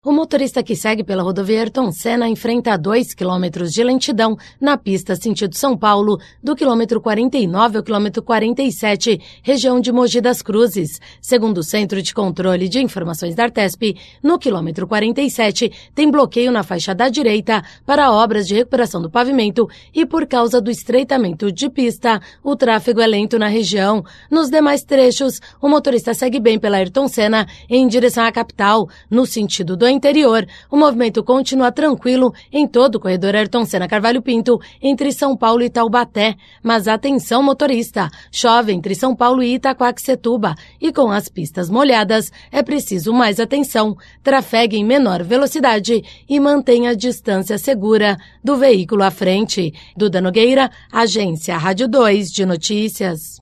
O motorista que segue pela rodovia Ayrton Senna enfrenta 2 quilômetros de lentidão na pista sentido São Paulo, do quilômetro 49 ao quilômetro 47, região de Mogi das Cruzes. Segundo o Centro de Controle de Informações da Artesp, no quilômetro 47 tem bloqueio na faixa da direita para obras de recuperação do pavimento e por causa do estreitamento de pista, o tráfego é lento na região. Nos demais trechos, o motorista segue bem pela Ayrton Senna em direção à capital, no sentido do interior. O movimento continua tranquilo em todo o corredor Ayrton Senna Carvalho Pinto, entre São Paulo e Taubaté. Mas atenção motorista, chove entre São Paulo e Itaquaquecetuba e com as pistas molhadas é preciso mais atenção. Trafegue em menor velocidade e mantenha a distância segura do veículo à frente. Duda Nogueira, Agência Rádio 2 de Notícias.